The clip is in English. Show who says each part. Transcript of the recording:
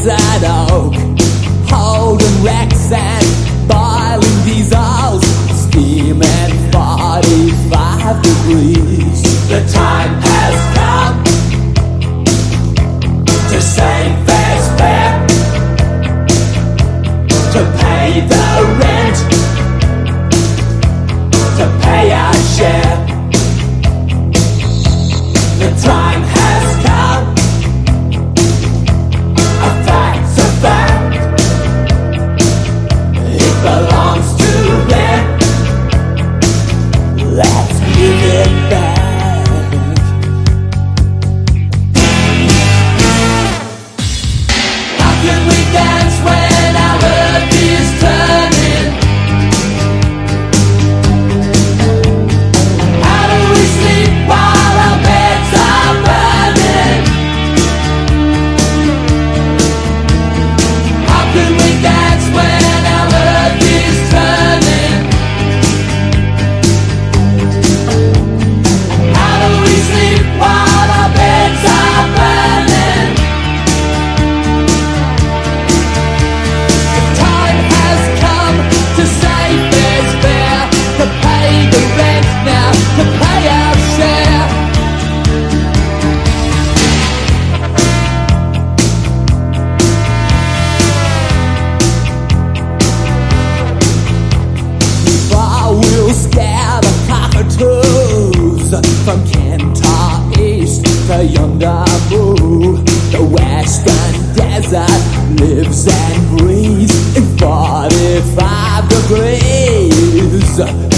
Speaker 1: desert oak, holding wrecks and boiling diesels, steaming 45 degrees. The time has come to save fair's fair, to pay the rent, to pay our share. The time has come, a fact's a fact, it belongs to them, let's give it back. How can we dance when our earth is turning? How do we sleep while our beds are burning? How can we dance when our earth is turning? How do we sleep while our beds are burning? The time has come to save fair's fair, to pay the rent now, to pay our share. Far we'll scare the cockatoos from Kentar East to Yuendamu. The western desert lives and breathes in 45 degrees.